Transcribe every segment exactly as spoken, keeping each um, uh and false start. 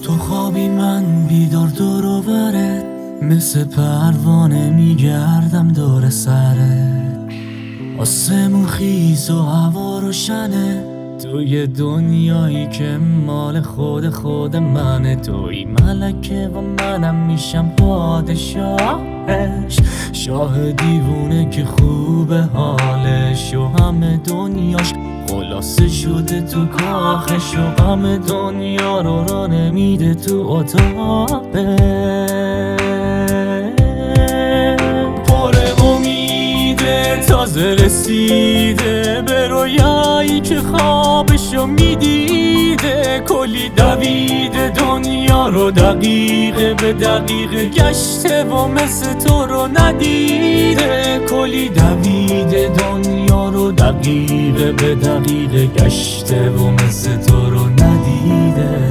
تو خوابی من بیدار دور و برت، مثل پروانه میگردم دور سرت. آسمون خیز و هوا روشنه، توی دنیایی که مال خود خود منه. توی ملکه و منم میشم پادشاهش، شاه دیوونه که خوبه حالش و همه دنیاش خلاصه شده تو کاخش و غم دنیا رو را نمیده تو اتاقه. پر امیده تازه رسیده به رویایی که خوابشو میدیده. کلی دویده دنیا رو دقیقه به دقیقه گشته و مثل تو رو ندیده. کلی دویده دنیا رو دقیقه به دقیقه گشته و مثل تو رو ندیده.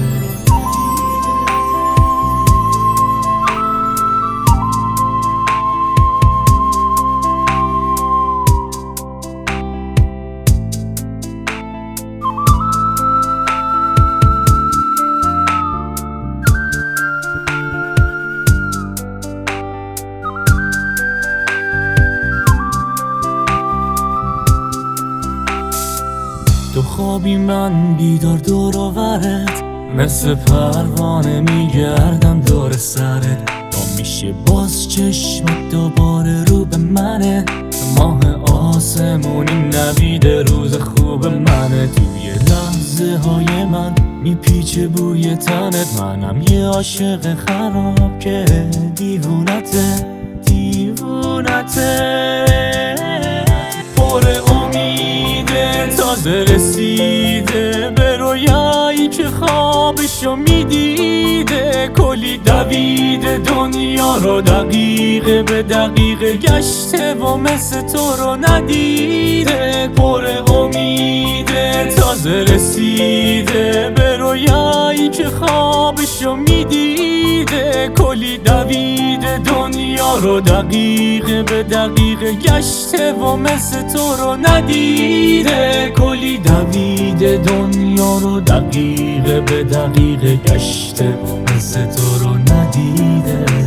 تو خوابی من بیدار دور و برت، مثل پروانه میگردم دور سرت. تا میشه باز چشمت دوباره رو به منه، ماه آسمونی نویده روز خوب منه. توی لحظه های من میپیچه بوی تنت، منم یه عاشق خراب که دیوونته دیوونته. پر امیده تازه رسیده به رویایی که خوابشو میدیده. کلی دویده دنیا رو دقیقه به دقیقه گشته و مثل تو رو ندیده. پر امیده تازه رسیده به رویایی که خوابشو میدیده. کلی دویده دنیا رو دقیقه به دقیقه گشته و مثل تو رو ندیده. کلی دویده دنیا رو دقیقه به دقیقه گشته و مثل تو رو ندیده.